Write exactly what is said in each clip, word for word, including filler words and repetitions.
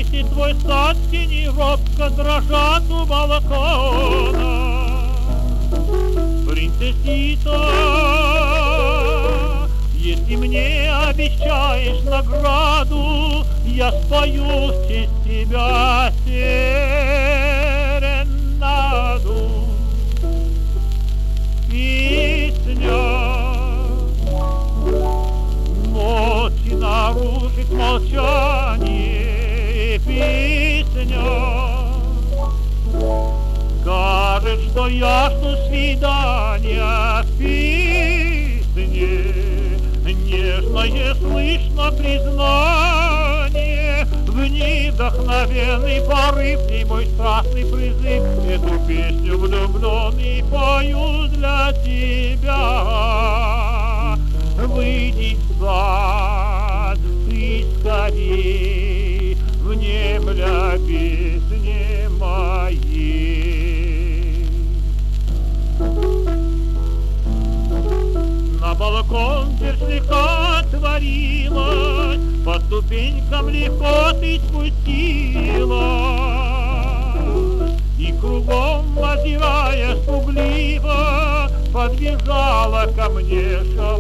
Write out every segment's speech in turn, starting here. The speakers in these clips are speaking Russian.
Дети твой сад в тени робко дрожат у балкона. Принцессица, если мне обещаешь награду, я спою в честь тебя серенаду. Песня ночи нарушит молчание, песня скажет, что я жду свидания. В песне нежное слышно признание, в ней вдохновенный порыв, в ней мой страстный призыв. Эту песню влюбленный пою для тебя. Выйди в сад, ты скорей, внемля песне моей. На балкон дверь слегка отворилась, по ступенькам легко ты спустилась, и кругом, озираясь пугливо, подбежала ко мне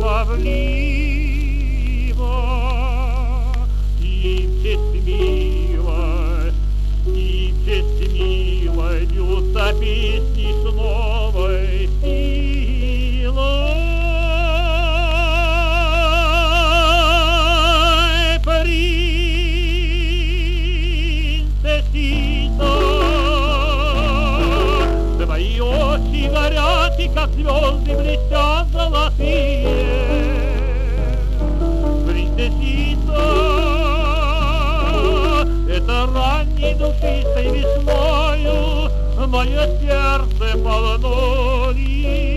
шаловливо. И в честь милой, и в честь милой льются песни с новой силой. Принцессица, твои очи горят, и как звезды блестят золотые. Принцессица, это ранней душистой весною мое сердце полно линий.